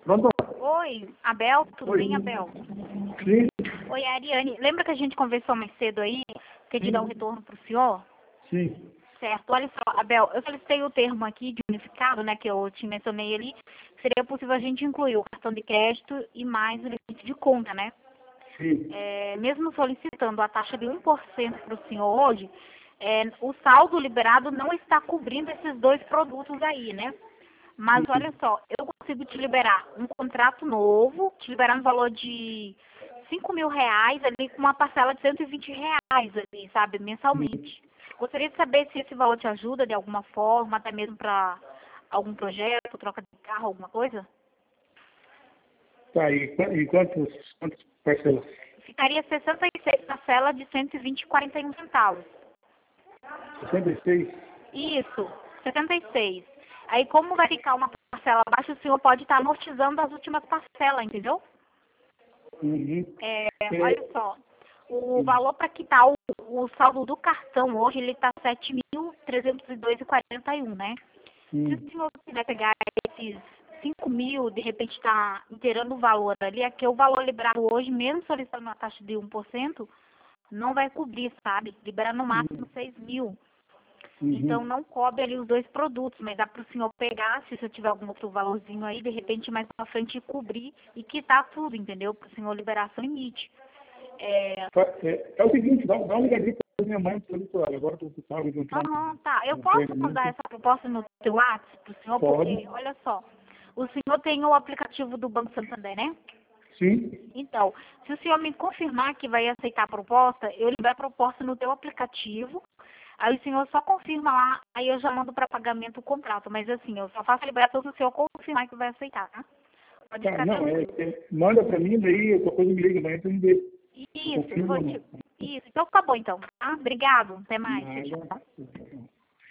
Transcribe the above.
Pronto? Oi, Abel, tudo Oi. bem, Abel? Sim, Oi, Ariane. Lembra que a gente conversou mais cedo aí? Que de dar um retorno para o senhor? sim. Certo. Olha só, Abel, eu solicitei o termo aqui de unificado, né, que eu te mencionei ali. Seria possível a gente incluir o cartão de crédito e mais o limite de conta, né? Sim. Mesmo solicitando a taxa de 1% para o senhor hoje, o saldo liberado não está cobrindo esses dois produtos aí, né? Mas olha só, eu consigo te liberar um contrato novo, te liberar no valor de R$ 5.000 ali, com uma parcela de R$ 120 ali, sabe, mensalmente. Gostaria de saber se esse valor te ajuda de alguma forma, até mesmo para algum projeto, troca de carro, alguma coisa. Tá, e quantas parcelas? Ficaria 66 parcela de 120,41 centavos. 66? Isso, 76. Aí, como vai ficar uma parcela abaixo, o senhor pode estar amortizando as últimas parcelas, entendeu? Uhum. Olha só, o valor para quitar o saldo do cartão hoje, ele está 7.302,41, né? Se o senhor quiser pegar esses 5.000, de repente está inteirando o valor ali, é que o valor liberado hoje, mesmo solicitando uma taxa de 1%, não vai cobrir, sabe? Libera no máximo 6.000. Então não cobre ali os dois produtos, mas dá para o senhor pegar, se o senhor tiver algum outro valorzinho aí, de repente mais pra frente cobrir e quitar tudo, entendeu? Para o senhor liberar seu limite. É o seguinte, dá uma ligadinha pra minha mãe, pra ela. Agora eu estou encontrando Tá. Eu um posso treinamento. mandar essa proposta no seu WhatsApp para o senhor, porque, Pode? olha só, o senhor tem o aplicativo do Banco Santander, né? Sim. Então, se o senhor me confirmar que vai aceitar a proposta, eu libero a proposta no teu aplicativo. Aí o senhor só confirma lá, aí eu já mando para pagamento o contrato. Mas assim, eu só faço a liberação se o senhor confirmar que vai aceitar, tá? Pode Tá, ficar não, tranquilo. manda pra mim, daí qualquer coisa me liga amanhã pra eu ver. Eu Isso, eu confirmo vou ou te... não. Isso, então tá bom então, tá? Obrigado, até mais. Tchau, tchau. Nada.